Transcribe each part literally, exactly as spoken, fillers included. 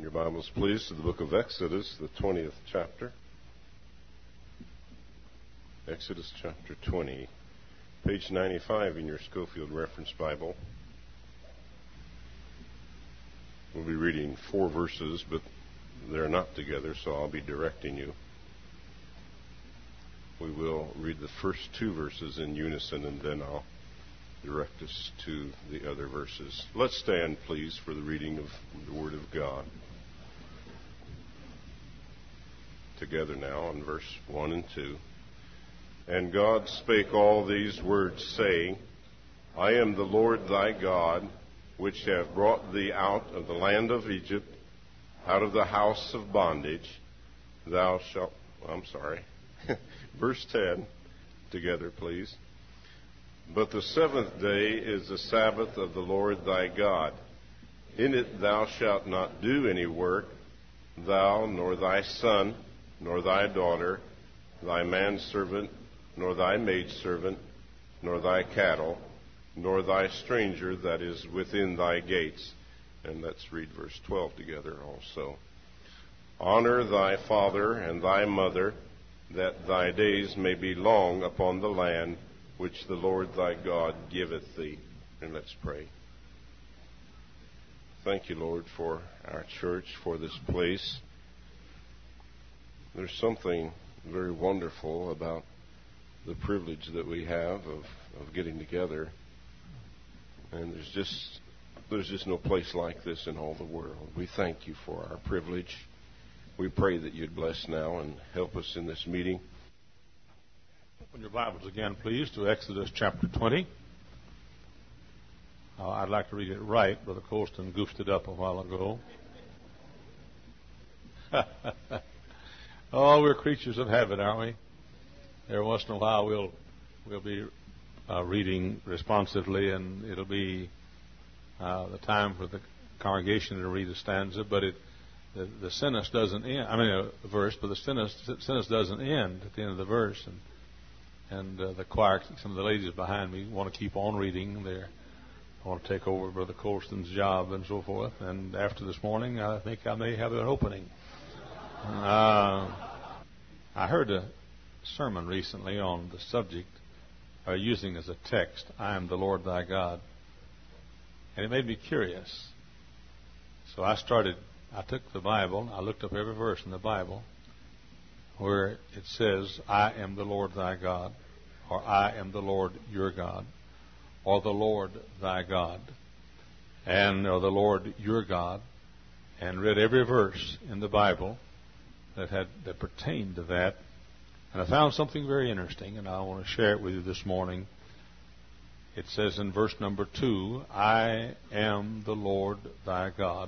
your Bibles, please, to the book of Exodus, the twentieth chapter. Exodus chapter twenty, page ninety-five in your Schofield Reference Bible. We'll be reading four verses, but they're not together, so I'll be directing you. We will read the first two verses in unison, and then I'll direct us to the other verses. Let's stand, please, for the reading of the Word of God. Together now on verse one and two. And God spake all these words, saying, I am the Lord thy God, which have brought thee out of the land of Egypt, out of the house of bondage. Thou shalt... I'm sorry. Verse ten, together, please. But the seventh day is the Sabbath of the Lord thy God. In it thou shalt not do any work, thou, nor thy son, nor thy daughter, thy manservant, nor thy maidservant, nor thy cattle, nor thy stranger that is within thy gates. And let's read verse twelve together also. Honor thy father and thy mother, that thy days may be long upon the land which the Lord thy God giveth thee. And let's pray. Thank you, Lord, for our church, for this place. There's something very wonderful about the privilege that we have of, of getting together. And there's just there's just no place like this in all the world. We thank you for our privilege. We pray that you'd bless now and help us in this meeting. Open your Bibles again, please, to Exodus chapter twenty. Uh, I'd like to read it right. Brother Colston goofed it up a while ago. Oh, we're creatures of habit, aren't we? Every once in a while we'll we'll be uh, reading responsively, and it'll be uh, the time for the congregation to read a stanza, but it the, the sentence doesn't end. I mean, a verse, but the sentence sentence doesn't end at the end of the verse, and and uh, the choir, some of the ladies behind me, want to keep on reading. They want to take over Brother Colston's job and so forth. And after this morning, I think I may have an opening. Uh, I heard a sermon recently on the subject, uh, using as a text, I am the Lord thy God. And it made me curious. So I started, I took the Bible, I looked up every verse in the Bible where it says, I am the Lord thy God, or I am the Lord your God, or the Lord thy God, and or the Lord your God, and read every verse in the Bible that had that pertained to that. And I found something very interesting, and I want to share it with you this morning. It says in verse number two, I am the Lord thy God,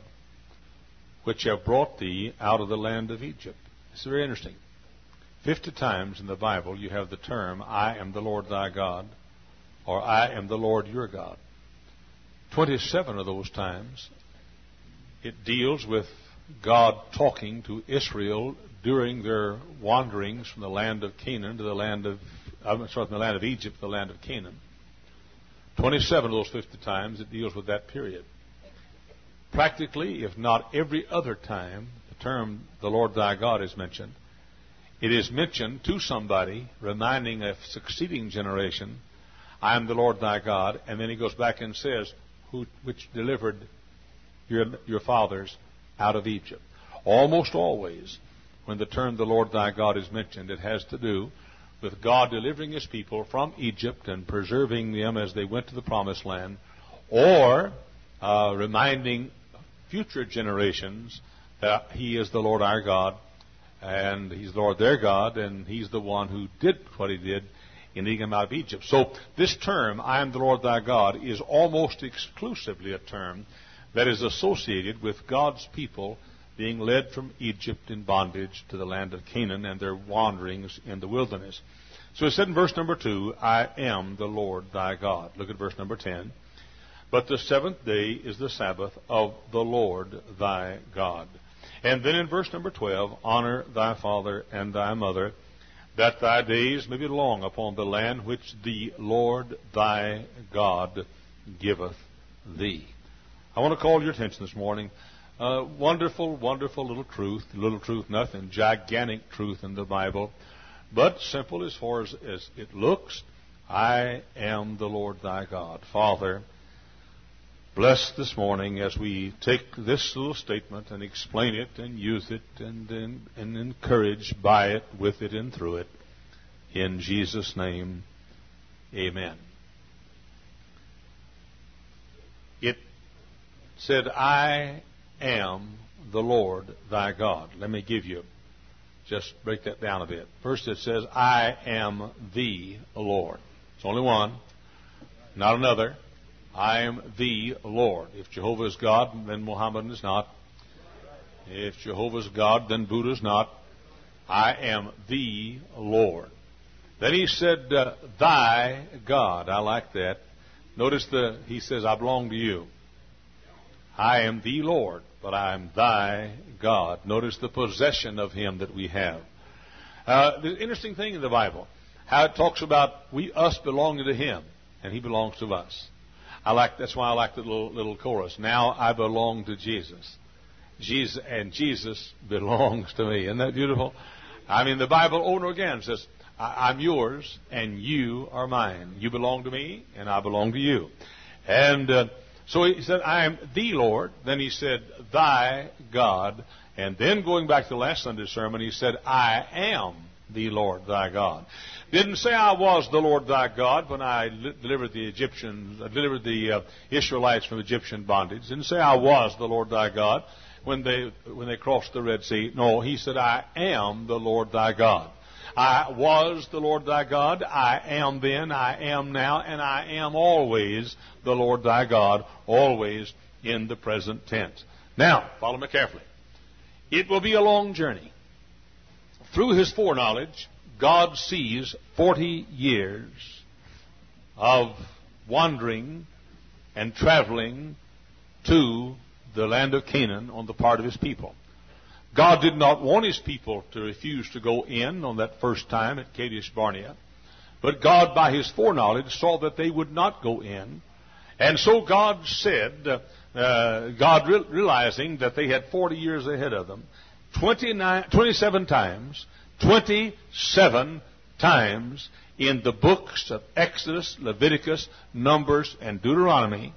which have brought thee out of the land of Egypt. It's very interesting. Fifty times in the Bible you have the term, I am the Lord thy God, or I am the Lord your God. Twenty-seven of those times it deals with God talking to Israel during their wanderings from the land of Canaan to the land of, I'm sorry, from the land of Egypt to the land of Canaan. Twenty-seven of those fifty times it deals with that period. Practically, if not every other time, the term the Lord thy God is mentioned. It is mentioned to somebody, reminding a succeeding generation, I am the Lord thy God, and then he goes back and says, who, which delivered your, your fathers out of Egypt. Almost always, when the term the Lord thy God is mentioned, it has to do with God delivering his people from Egypt and preserving them as they went to the promised land, or uh, reminding future generations that he is the Lord our God, and he's the Lord their God, and he's the one who did what he did in leading them out of Egypt. So this term, I am the Lord thy God, is almost exclusively a term that is associated with God's people being led from Egypt in bondage to the land of Canaan and their wanderings in the wilderness. So it said in verse number two, I am the Lord thy God. Look at verse number ten. But the seventh day is the Sabbath of the Lord thy God. And then in verse number twelve, honor thy father and thy mother, that thy days may be long upon the land which the Lord thy God giveth thee. I want to call your attention this morning Uh, wonderful, wonderful little truth. Little truth, nothing. Gigantic truth in the Bible. But simple as far as, as it looks. I am the Lord thy God. Father, bless this morning as we take this little statement and explain it and use it and, and, and encourage by it, with it, and through it. In Jesus' name, amen. It said, I am the Lord thy God. Let me give you, just break that down a bit. First it says, I am the Lord. It's only one, not another. I am the Lord. If Jehovah is God, then Muhammad is not. If Jehovah is God, then Buddha is not. I am the Lord. Then he said, uh, thy God. I like that. Notice the, he says, I belong to you. I am the Lord, but I am thy God. Notice the possession of him that we have. Uh, the interesting thing in the Bible, how it talks about we, us belonging to him, and he belongs to us. I like, that's why I like the little, little chorus. Now I belong to Jesus. Jesus, and Jesus belongs to me. Isn't that beautiful? I mean, the Bible over and over again says, I'm yours and you are mine. You belong to me and I belong to you. And uh, so he said, I am the Lord. Then he said, thy God. And then going back to the last Sunday's sermon, he said, I am the Lord thy God. Didn't say I was the Lord thy God when I li- delivered the Egyptians, uh, delivered the uh, Israelites from Egyptian bondage. Didn't say I was the Lord thy God when they when they crossed the Red Sea. No, he said, I am the Lord thy God. I was the Lord thy God. I am then, I am now, and I am always the Lord thy God, always in the present tense. Now, follow me carefully. It will be a long journey. Through his foreknowledge, God sees forty years of wandering and traveling to the land of Canaan on the part of his people. God did not want his people to refuse to go in on that first time at Kadesh Barnea. But God, by his foreknowledge, saw that they would not go in. And so God said, uh, uh, God re- realizing that they had forty years ahead of them, twenty-nine, twenty-seven times, twenty-seven times in the books of Exodus, Leviticus, Numbers, and Deuteronomy,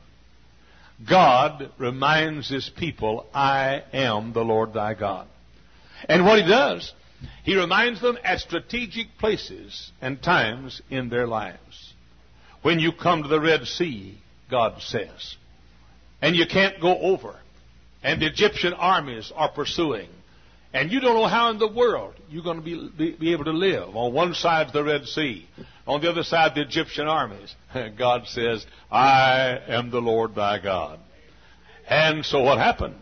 God reminds his people, I am the Lord thy God. And what he does, he reminds them at strategic places and times in their lives. When you come to the Red Sea, God says, and you can't go over, and the Egyptian armies are pursuing, and you don't know how in the world you're going to be, be, be able to live. On one side the Red Sea, on the other side the Egyptian armies. God says, I am the Lord thy God. And so what happened?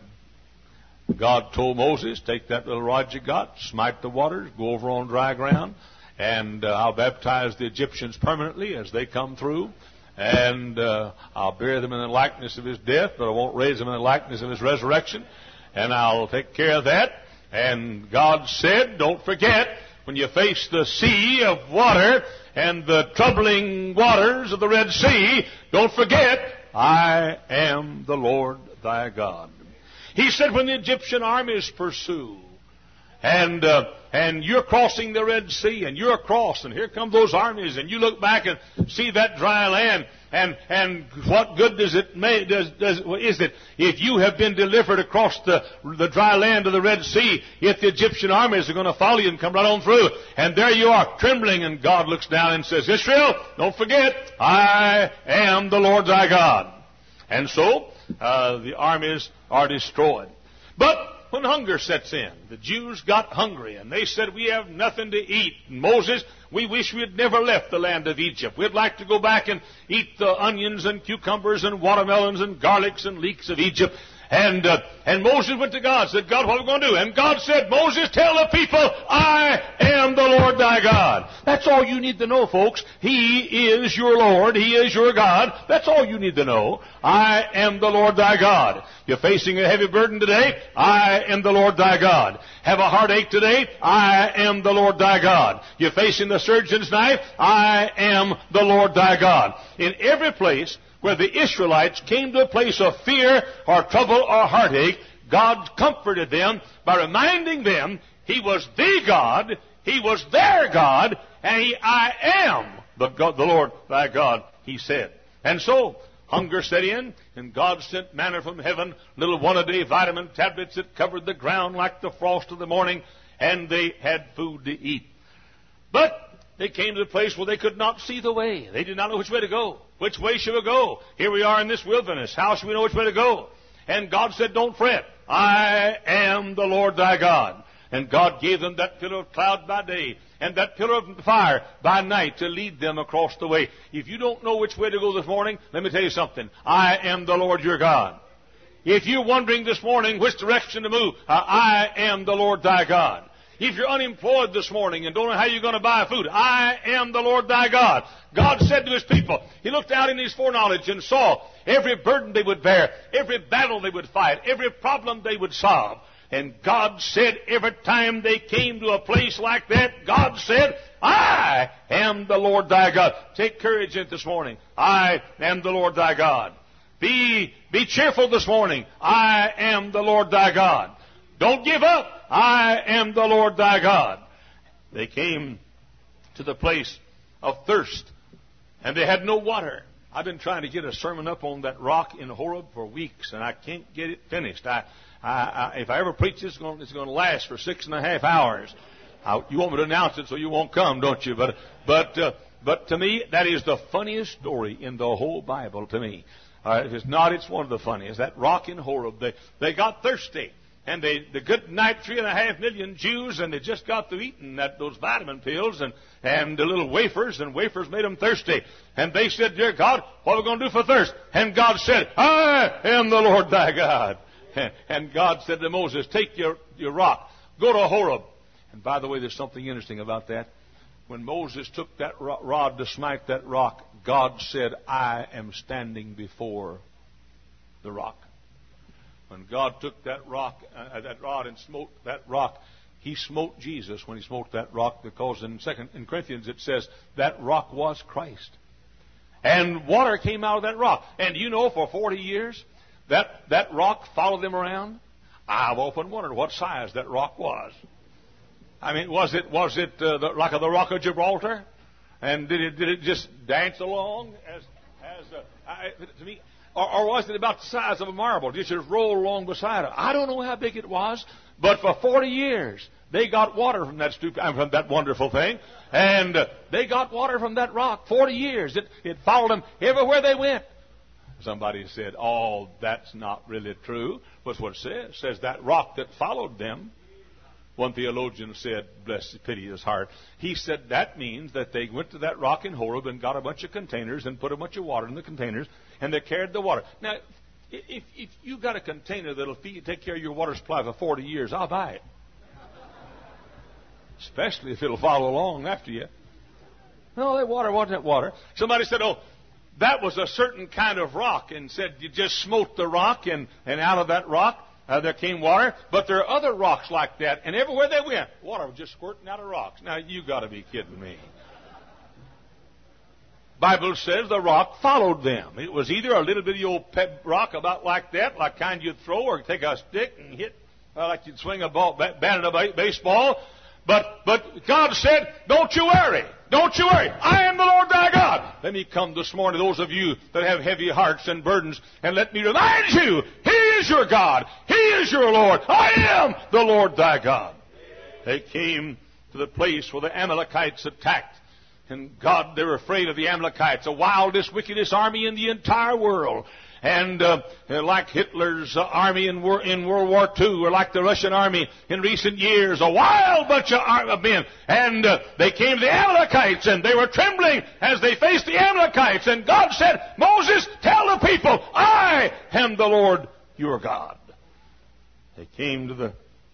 God told Moses, take that little rod you got, smite the waters, go over on dry ground, and uh, I'll baptize the Egyptians permanently as they come through. And uh, I'll bury them in the likeness of his death, but I won't raise them in the likeness of his resurrection. And I'll take care of that. And God said, don't forget, when you face the sea of water and the troubling waters of the Red Sea, don't forget, I am the Lord thy God. He said, when the Egyptian armies pursue, and uh, and you're crossing the Red Sea, and you're across, and here come those armies, and you look back and see that dry land, and and what good does it make? Does does is it if you have been delivered across the the dry land of the Red Sea? If the Egyptian armies are going to follow you and come right on through, and there you are trembling, and God looks down and says, Israel, don't forget, I am the Lord thy God. And so uh, the armies are destroyed. But when hunger sets in, the Jews got hungry, and they said, we have nothing to eat. And Moses, we wish we had never left the land of Egypt. We'd like to go back and eat the onions and cucumbers and watermelons and garlics and leeks of Egypt. And uh, and Moses went to God and said, God, what are we going to do? And God said, Moses, tell the people, I am the Lord thy God. That's all you need to know, folks. He is your Lord. He is your God. That's all you need to know. I am the Lord thy God. You're facing a heavy burden today? I am the Lord thy God. Have a heartache today? I am the Lord thy God. You're facing the surgeon's knife? I am the Lord thy God. In every place where the Israelites came to a place of fear or trouble or heartache, God comforted them by reminding them He was the God, He was their God, and He, I am the, God, the Lord thy God, He said. And so, hunger set in, and God sent manna from heaven, little one-a-day vitamin tablets that covered the ground like the frost of the morning, and they had food to eat. But they came to the place where they could not see the way. They did not know which way to go. Which way should we go? Here we are in this wilderness. How should we know which way to go? And God said, don't fret. I am the Lord thy God. And God gave them that pillar of cloud by day and that pillar of fire by night to lead them across the way. If you don't know which way to go this morning, let me tell you something. I am the Lord your God. If you're wondering this morning which direction to move, uh, I am the Lord thy God. If you're unemployed this morning and don't know how you're going to buy food, I am the Lord thy God. God said to His people, He looked out in His foreknowledge and saw every burden they would bear, every battle they would fight, every problem they would solve. And God said every time they came to a place like that, God said, I am the Lord thy God. Take courage in this morning. I am the Lord thy God. Be, be cheerful this morning. I am the Lord thy God. Don't give up. I am the Lord thy God. They came to the place of thirst, and they had no water. I've been trying to get a sermon up on that rock in Horeb for weeks, and I can't get it finished. I, I, I if I ever preach this, it's going, it's going to last for six and a half hours. I, you want me to announce it so you won't come, don't you? But, but, uh, but to me, that is the funniest story in the whole Bible. To me, uh, if it's not, it's one of the funniest. That rock in Horeb. They they got thirsty. And they, the good night, three and a half million Jews, and they just got through eating that, those vitamin pills and, and the little wafers, and wafers made them thirsty. And they said, dear God, what are we going to do for thirst? And God said, I am the Lord thy God. And God said to Moses, take your, your rock, go to Horeb. And by the way, there's something interesting about that. When Moses took that rod to smite that rock, God said, I am standing before the rock. When God took that rock, uh, that rod and smote that rock, He smote Jesus when He smote that rock, because in Second in Corinthians it says that rock was Christ. And water came out of that rock. And you know, for forty years, that, that rock followed them around. I've often wondered what size that rock was. I mean, was it was it uh, the, like the rock of Gibraltar? And did it did it just dance along as as uh, I, to me? Or, or was it about the size of a marble? Did it just roll along beside it? I don't know how big it was, but for forty years they got water from that stupid, from that wonderful thing, and uh, they got water from that rock. Forty years, it it followed them everywhere they went. Somebody said, "Oh, that's not really true." What's what it says? It says that rock that followed them. One theologian said, bless pity his heart, he said that means that they went to that rock in Horeb and got a bunch of containers and put a bunch of water in the containers, and they carried the water. Now, if, if you've got a container that'll feed, take care of your water supply for forty years, I'll buy it. Especially if it'll follow along after you. No, that water wasn't that water. Somebody said, oh, that was a certain kind of rock, and said you just smote the rock, and, and out of that rock, Uh, there came water, but there are other rocks like that, and everywhere they went, water was just squirting out of rocks. Now, you got to be kidding me. Bible says the rock followed them. It was either a little bitty old peb rock about like that, like kind you'd throw, or take a stick and hit, uh, like you'd swing a ball, bat at a ba- baseball. But, but God said, don't you worry. Don't you worry. I am the Lord thy God. Let me come this morning to those of you that have heavy hearts and burdens, and let me remind you, He is your God. He is your Lord. I am the Lord thy God. They came to the place where the Amalekites attacked. And God, they were afraid of the Amalekites, the wildest, wickedest army in the entire world. And uh, like Hitler's uh, army in, war, in World War Two, or like the Russian army in recent years, a wild bunch of, ar- of men. And uh, they came to the Amalekites, and they were trembling as they faced the Amalekites. And God said, Moses, tell the people, I am the Lord your God. They came to the,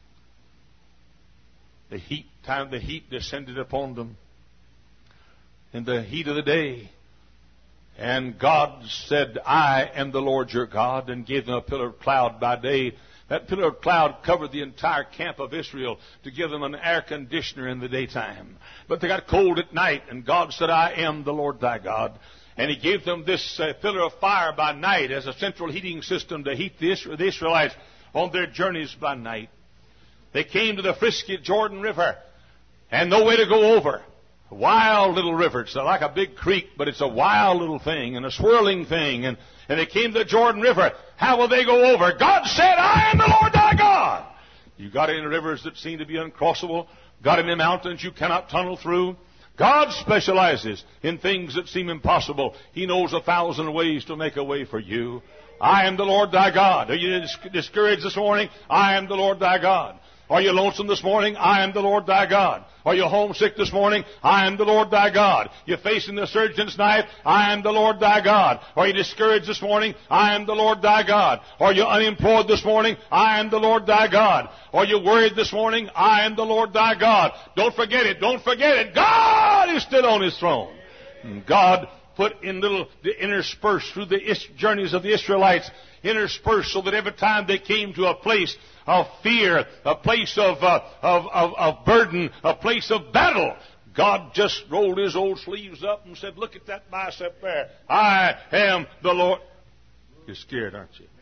the heat time. The heat descended upon them in the heat of the day. And God said, I am the Lord your God, and gave them a pillar of cloud by day. That pillar of cloud covered the entire camp of Israel to give them an air conditioner in the daytime. But they got cold at night, and God said, I am the Lord thy God. And He gave them this uh, pillar of fire by night as a central heating system to heat the, Isra- the Israelites on their journeys by night. They came to the frisky Jordan River, and no way to go over. A wild little river. It's like a big creek, but it's a wild little thing and a swirling thing. And, and they came to the Jordan River. How will they go over? God said, I am the Lord thy God. You got any rivers that seem to be uncrossable? Got any mountains you cannot tunnel through? God specializes in things that seem impossible. He knows a thousand ways to make a way for you. I am the Lord thy God. Are you discouraged this morning? I am the Lord thy God. Are you lonesome this morning? I am the Lord thy God. Are you homesick this morning? I am the Lord thy God. You're facing the surgeon's knife? I am the Lord thy God. Are you discouraged this morning? I am the Lord thy God. Are you unemployed this morning? I am the Lord thy God. Are you worried this morning? I am the Lord thy God. Don't forget it. Don't forget it. God is still on his throne. And God put in little, interspersed through the journeys of the Israelites, interspersed so that every time they came to a place of fear, a place of, uh, of, of, of burden, a place of battle, God just rolled his old sleeves up and said, look at that bicep there. I am the Lord. You're scared, aren't you?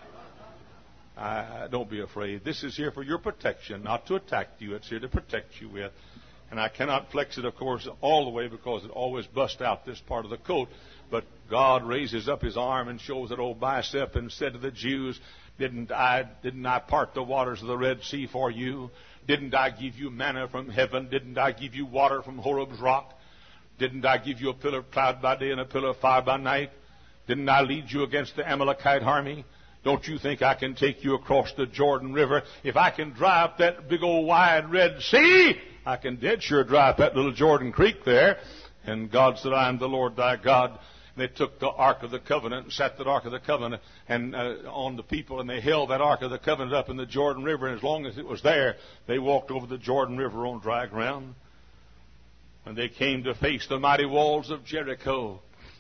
I, don't be afraid. This is here for your protection, not to attack you. It's here to protect you with. And I cannot flex it, of course, all the way because it always busts out this part of the coat. But God raises up his arm and shows that old bicep and said to the Jews, Didn't I, didn't I part the waters of the Red Sea for you? Didn't I give you manna from heaven? Didn't I give you water from Horeb's rock? Didn't I give you a pillar of cloud by day and a pillar of fire by night? Didn't I lead you against the Amalekite army? Don't you think I can take you across the Jordan River? If I can dry up that big old wide Red Sea, I can dead sure dry up that little Jordan Creek there. And God said, I am the Lord thy God. They took the Ark of the Covenant and set that Ark of the Covenant and uh, on the people, and they held that Ark of the Covenant up in the Jordan River, and as long as it was there, they walked over the Jordan River on dry ground. When they came to face the mighty walls of Jericho,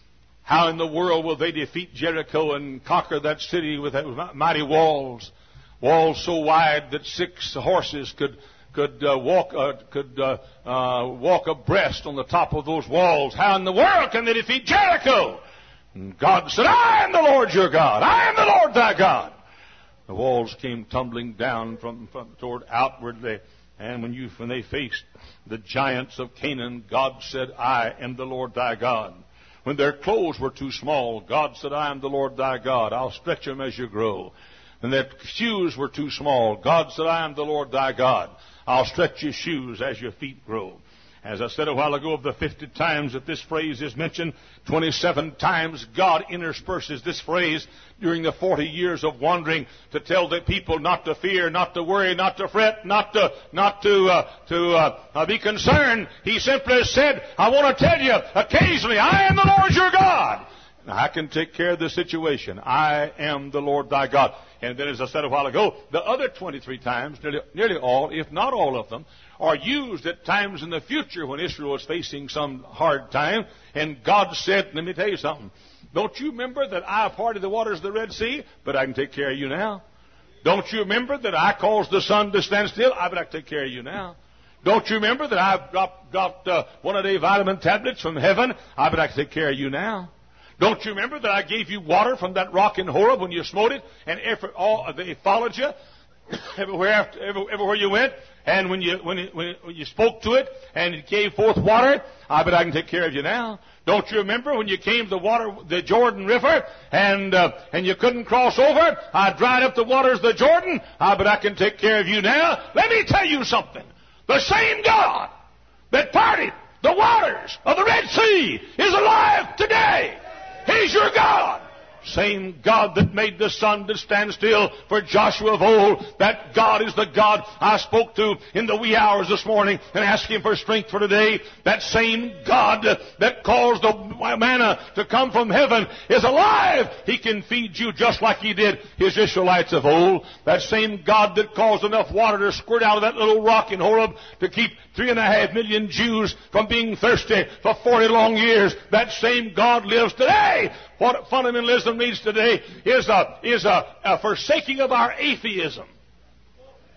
how in the world will they defeat Jericho and conquer that city with that mighty walls? Walls so wide that six horses could could uh, walk uh, could uh, uh, walk abreast on the top of those walls. How in the world can they defeat Jericho? And God said, I am the Lord your God. I am the Lord thy God. The walls came tumbling down from, from toward outwardly. And when you when they faced the giants of Canaan, God said, I am the Lord thy God. When their clothes were too small, God said, I am the Lord thy God. I'll stretch them as you grow. When their shoes were too small, God said, I am the Lord thy God. I'll stretch your shoes as your feet grow. As I said a while ago, of the fifty times that this phrase is mentioned, twenty-seven times God intersperses this phrase during the forty years of wandering to tell the people not to fear, not to worry, not to fret, not to not to uh, to uh, uh, be concerned. He simply said, I want to tell you occasionally, I am the Lord your God. Now, I can take care of the situation. I am the Lord thy God. And then, as I said a while ago, the other twenty-three times, nearly, nearly all, if not all of them, are used at times in the future when Israel is facing some hard time. And God said, let me tell you something. Don't you remember that I parted the waters of the Red Sea, but I can take care of you now? Don't you remember that I caused the sun to stand still? I bet I can take care of you now. Don't you remember that I dropped, dropped uh, one of the vitamin tablets from heaven? I bet I can take care of you now. Don't you remember that I gave you water from that rock in Horeb when you smote it, and every, all they followed you everywhere, after, every, everywhere you went, and when you when, it, when, it, when you spoke to it and it gave forth water? I bet I can take care of you now. Don't you remember when you came to the water, the Jordan River, and uh, and you couldn't cross over? I dried up the waters of the Jordan. I bet I can take care of you now. Let me tell you something. The same God that parted the waters of the Red Sea is alive today. He's your God. Same God that made the sun to stand still for Joshua of old. That God is the God I spoke to in the wee hours this morning and asked Him for strength for today. That same God that caused the manna to come from heaven is alive. He can feed you just like He did His Israelites of old. That same God that caused enough water to squirt out of that little rock in Horeb to keep three and a half million Jews from being thirsty for forty long years. That same God lives today. What fundamentalism needs today is a, is a, a forsaking of our atheism.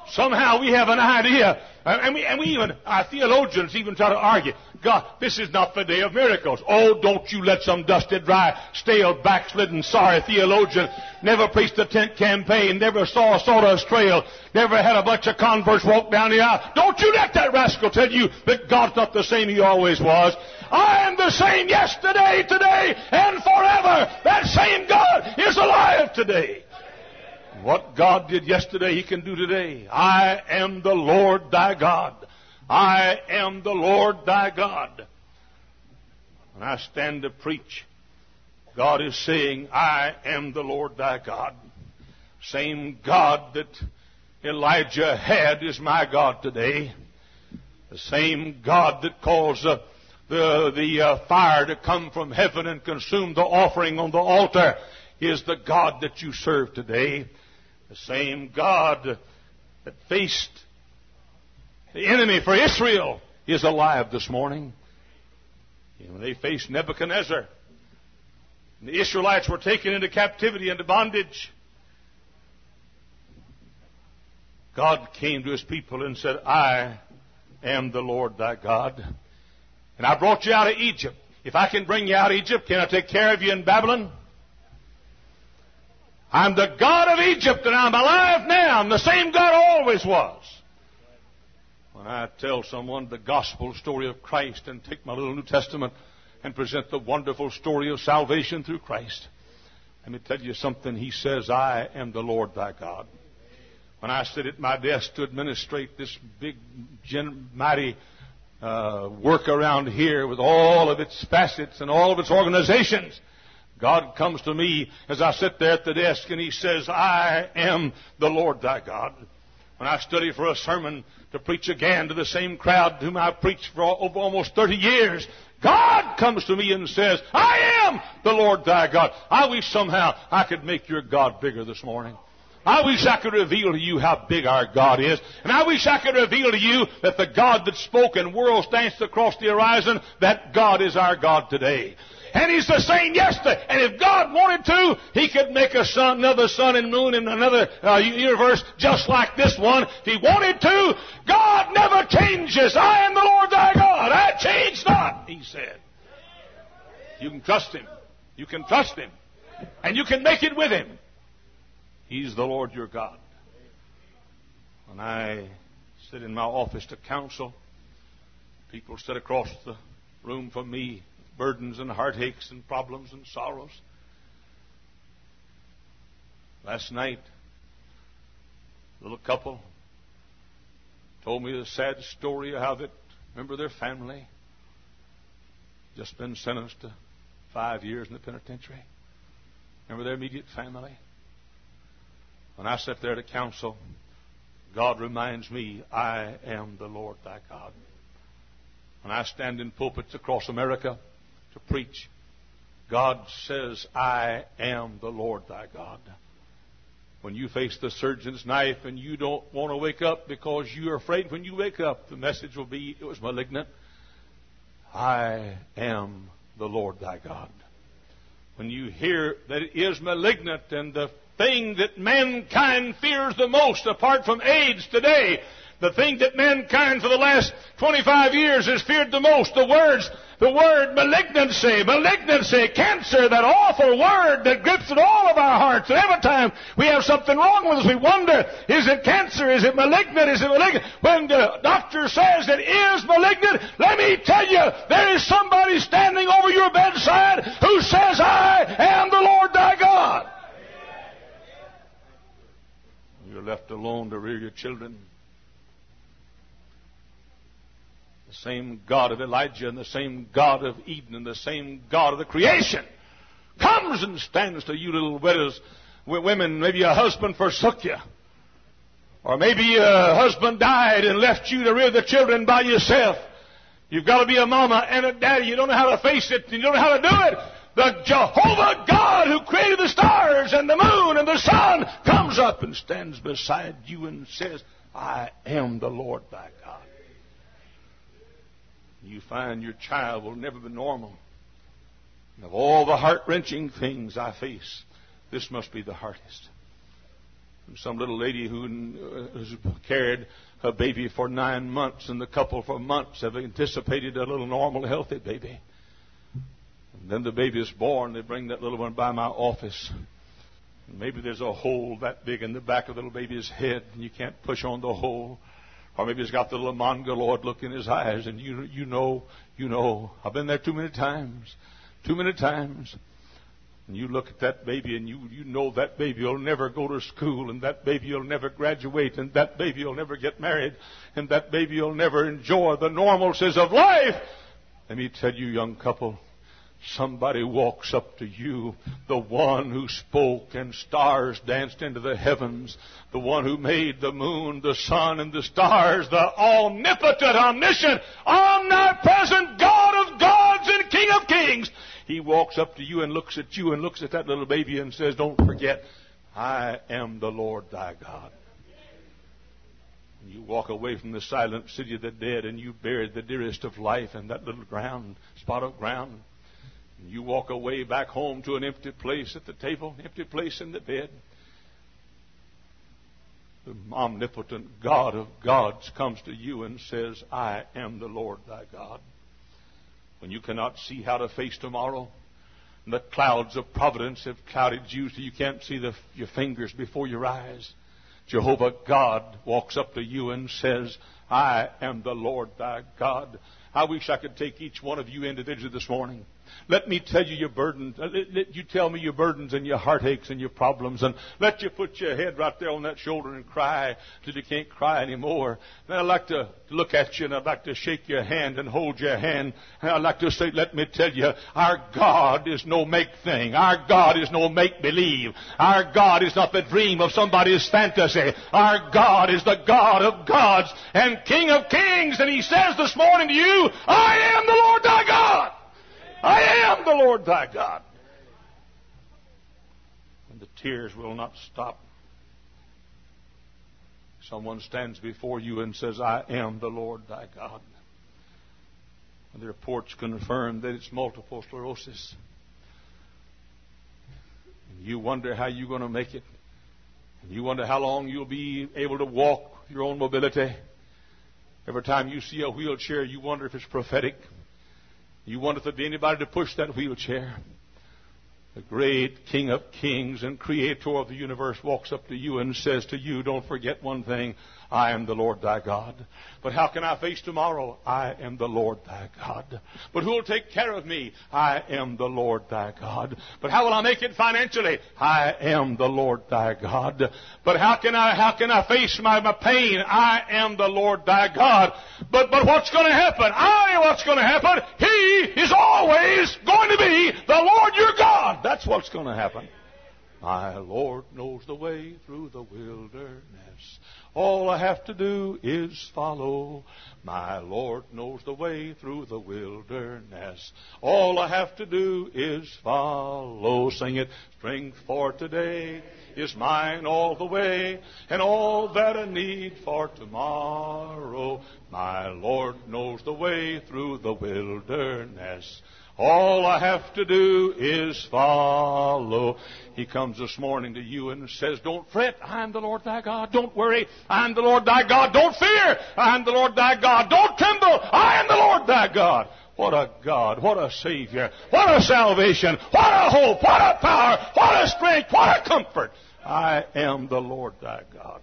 somehow we have an idea, and we, and we even, our theologians even try to argue, God, this is not the day of miracles. Oh, don't you let some dusty, dry, stale, backslidden, sorry theologian, never preached a tent campaign, never saw a sawdust trail, never had a bunch of converts walk down the aisle. Don't you let that rascal tell you that God's not the same He always was. I am the same yesterday, today, and forever. That same God is alive today. What God did yesterday, He can do today. I am the Lord thy God. I am the Lord thy God. When I stand to preach, God is saying, I am the Lord thy God. Same God that Elijah had is my God today. The same God that caused the, the, the uh, fire to come from heaven and consume the offering on the altar is the God that you serve today. The same God that faced the enemy for Israel is alive this morning. And when they faced Nebuchadnezzar, and the Israelites were taken into captivity, into bondage, God came to His people and said, I am the Lord thy God. And I brought you out of Egypt. If I can bring you out of Egypt, can I take care of you in Babylon? I'm the God of Egypt, and I'm alive now. I'm the same God always was. When I tell someone the gospel story of Christ and take my little New Testament and present the wonderful story of salvation through Christ, let me tell you something. He says, I am the Lord thy God. When I sit at my desk to administrate this big, mighty uh, work around here with all of its facets and all of its organizations, God comes to me as I sit there at the desk and He says, I am the Lord thy God. When I study for a sermon to preach again to the same crowd whom I've preached for over almost thirty years, God comes to me and says, I am the Lord thy God. I wish somehow I could make your God bigger this morning. I wish I could reveal to you how big our God is. And I wish I could reveal to you that the God that spoke and worlds danced across the horizon, that God is our God today. And He's the same yesterday. And if God wanted to, He could make a sun, another sun and moon in another uh, universe just like this one. If He wanted to, God never changes. I am the Lord thy God. I change not, He said. You can trust Him. You can trust Him. And you can make it with Him. He's the Lord your God. When I sit in my office to counsel, people sit across the room from me, burdens and heartaches and problems and sorrows. Last night, a little couple told me the sad story of how that, remember their family, just been sentenced to five years in the penitentiary. Remember their immediate family? When I sit there to counsel, God reminds me, I am the Lord thy God. When I stand in pulpits across America to preach, God says, I am the Lord thy God. When you face the surgeon's knife and you don't want to wake up because you're afraid when you wake up, the message will be, it was malignant. I am the Lord thy God. When you hear that it is malignant and the thing that mankind fears the most apart from AIDS today, the thing that mankind for the last twenty-five years has feared the most, the words, the word malignancy, malignancy, cancer, that awful word that grips at all of our hearts. And every time we have something wrong with us, we wonder, is it cancer? Is it malignant? Is it malignant? When the doctor says it is malignant, let me tell you, there is somebody standing over your bedside who says, I am the Lord thy God. You're left alone to rear your children. The same God of Elijah and the same God of Eden and the same God of the creation comes and stands to you little widows, women. Maybe a husband forsook you. Or maybe a husband died and left you to rear the children by yourself. You've got to be a mama and a daddy. You don't know how to face it and you don't know how to do it. The Jehovah God who created the stars and the moon and the sun comes up and stands beside you and says, I am the Lord thy God. You find your child will never be normal. And of all the heart-wrenching things I face, this must be the hardest. Some little lady who uh, has carried her baby for nine months, and the couple for months have anticipated a little normal, healthy baby. And then the baby is born. They bring that little one by my office. And maybe there's a hole that big in the back of the little baby's head, and you can't push on the hole. Or maybe he's got the little mongoloid look in his eyes, and you you know, you know. I've been there too many times, too many times. And you look at that baby, and you, you know that baby will never go to school, and that baby will never graduate, and that baby will never get married, and that baby will never enjoy the normalcies of life. Let me tell you, young couple, somebody walks up to you, the one who spoke and stars danced into the heavens, the one who made the moon, the sun, and the stars, the omnipotent, omniscient, omnipresent God of gods and King of kings. He walks up to you and looks at you and looks at that little baby and says, don't forget, I am the Lord thy God. And you walk away from the silent city of the dead, and you buried the dearest of life in that little ground, spot of ground. And you walk away back home to an empty place at the table, empty place in the bed. The omnipotent God of gods comes to you and says, I am the Lord thy God. When you cannot see how to face tomorrow, and the clouds of providence have clouded you so you can't see the, your fingers before your eyes, Jehovah God walks up to you and says, I am the Lord thy God. I wish I could take each one of you individually this morning. Let me tell you your burdens. Let, let you tell me your burdens and your heartaches and your problems. And let you put your head right there on that shoulder and cry till you can't cry anymore. Then I'd like to look at you, and I'd like to shake your hand and hold your hand. And I'd like to say, let me tell you, our God is no make thing. Our God is no make believe. Our God is not the dream of somebody's fantasy. Our God is the God of gods and King of kings. And He says this morning to you, I am the Lord thy God. I am the Lord thy God. And the tears will not stop. Someone stands before you and says, I am the Lord thy God. And the reports confirm that it's multiple sclerosis. And you wonder how you're going to make it. And you wonder how long you'll be able to walk your own mobility. Every time you see a wheelchair, you wonder if it's prophetic. You wonder if there'd be anybody to push that wheelchair. The great King of kings and Creator of the universe walks up to you and says to you, don't forget one thing, I am the Lord thy God. But how can I face tomorrow? I am the Lord thy God. But who will take care of me? I am the Lord thy God. But how will I make it financially? I am the Lord thy God. But how can I how can I face my, my pain? I am the Lord thy God. But but what's going to happen? I know what's going to happen. He is always going to be the Lord your God. That's what's going to happen. My Lord knows the way through the wilderness. All I have to do is follow. My Lord knows the way through the wilderness. All I have to do is follow. Sing it. Strength for today is mine all the way, and all that I need for tomorrow. My Lord knows the way through the wilderness. All I have to do is follow. He comes this morning to you and says, don't fret, I am the Lord thy God. Don't worry, I am the Lord thy God. Don't fear, I am the Lord thy God. Don't tremble, I am the Lord thy God. What a God, what a Savior, what a salvation, what a hope, what a power, what a strength, what a comfort. I am the Lord thy God.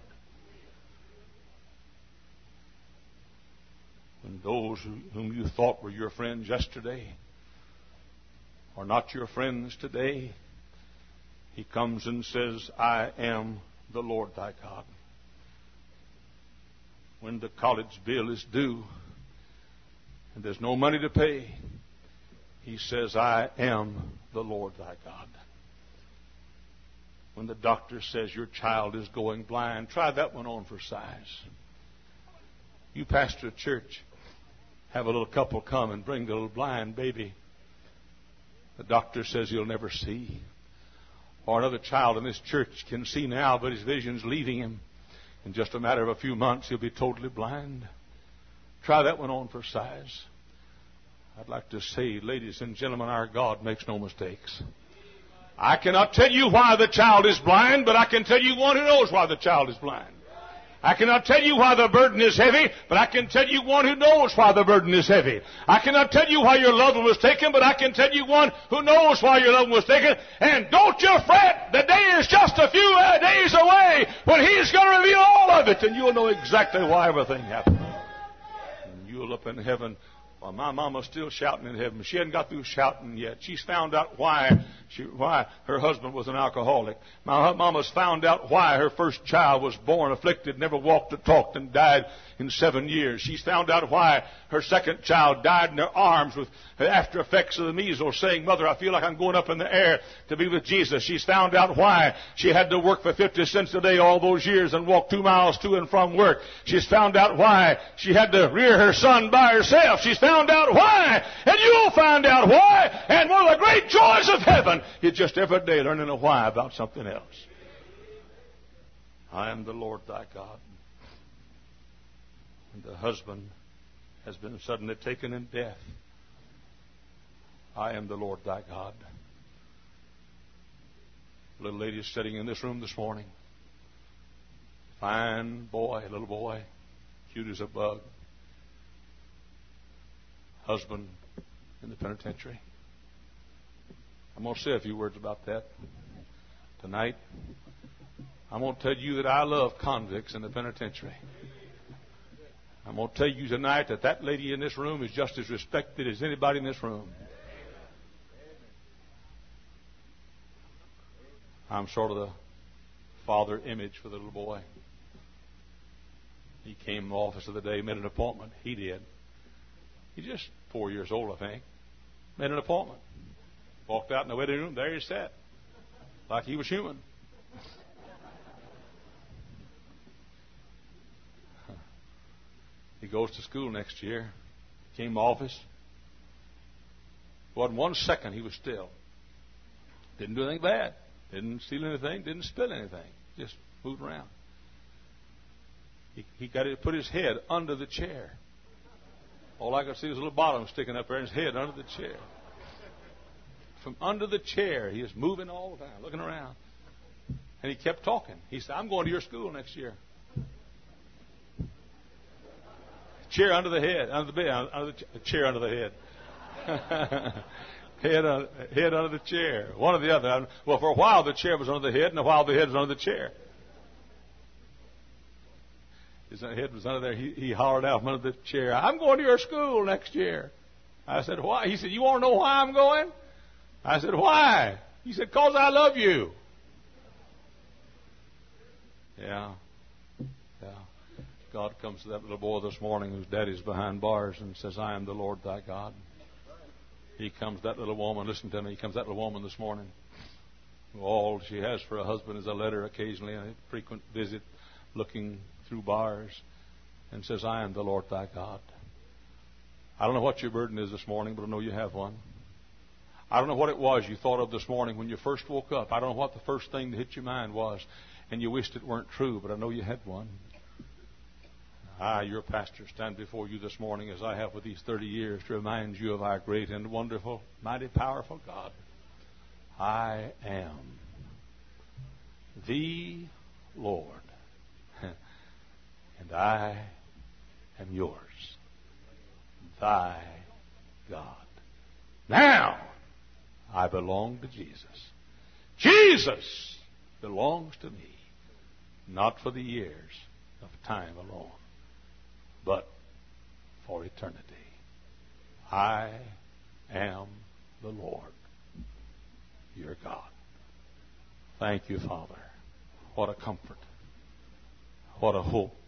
And those whom you thought were your friends yesterday are not your friends today, He comes and says, I am the Lord thy God. When the college bill is due and there's no money to pay, He says, I am the Lord thy God. When the doctor says your child is going blind, try that one on for size. You pastor a church, have a little couple come and bring the little blind baby. The doctor says he'll never see. Or another child in this church can see now, but his vision's leaving him. In just a matter of a few months, he'll be totally blind. Try that one on for size. I'd like to say, ladies and gentlemen, our God makes no mistakes. I cannot tell you why the child is blind, but I can tell you one who knows why the child is blind. I cannot tell you why the burden is heavy, but I can tell you one who knows why the burden is heavy. I cannot tell you why your loved one was taken, but I can tell you one who knows why your loved one was taken. And don't you fret, the day is just a few uh, days away when He's going to reveal all of it, and you'll know exactly why everything happened. And you'll up in heaven. Well, my mama's still shouting in heaven. She hadn't got through shouting yet. She's found out why she, why her husband was an alcoholic. My mama's found out why her first child was born afflicted, never walked or talked, and died in seven years. She's found out why her second child died in her arms with after effects of the measles, saying, "Mother, I feel like I'm going up in the air to be with Jesus." She's found out why she had to work for fifty cents a day all those years and walk two miles to and from work. She's found out why she had to rear her son by herself. She's found out why, and you'll find out why. And one of the great joys of heaven is just every day learning a why about something else. I am the Lord thy God. And the husband has been suddenly taken in death. I am the Lord thy God. A little lady is sitting in this room this morning. Fine boy, little boy, cute as a bug. Husband in the penitentiary. I'm going to say a few words about that tonight. I'm going to tell you that I love convicts in the penitentiary. I'm going to tell you tonight that that lady in this room is just as respected as anybody in this room. I'm sort of the father image for the little boy. He came in the office of the day, made an appointment. He did. He's just four years old, I think. Made an appointment. Walked out in the waiting room. There he sat. Like he was human. He goes to school next year. Came to office. Wasn't one second he was still. Didn't do anything bad. Didn't steal anything. Didn't spill anything. Just moved around. He, he got to put his head under the chair. All I could see was a little bottom sticking up there and his head under the chair. From under the chair, he was moving all the time, looking around. And he kept talking. He said, "I'm going to your school next year." Chair under the head, under the bed, under the chair under the head. head, under, head under the chair. One or the other. Well, for a while the chair was under the head, and a while the head was under the chair. His head was under there. He, he hollered out from under the chair, "I'm going to your school next year." I said, "Why?" He said, "You want to know why I'm going?" I said, "Why?" He said, "'Cause I love you." Yeah. Yeah. God comes to that little boy this morning whose daddy's behind bars and says, "I am the Lord thy God." He comes, that little woman, listen to me, he comes, that little woman this morning, who all she has for a husband is a letter occasionally, and a frequent visit, looking through bars, and says, "I am the Lord thy God." I don't know what your burden is this morning, but I know you have one. I don't know what it was you thought of this morning when you first woke up. I don't know what the first thing that hit your mind was, and you wished it weren't true, but I know you had one. I, your pastor, stand before you this morning, as I have with these thirty years, to remind you of our great and wonderful, mighty, powerful God. I am the Lord, and I am yours, thy God. Now, I belong to Jesus. Jesus belongs to me, not for the years of time alone, but for eternity. I am the Lord, your God. Thank you, Father. What a comfort. What a hope.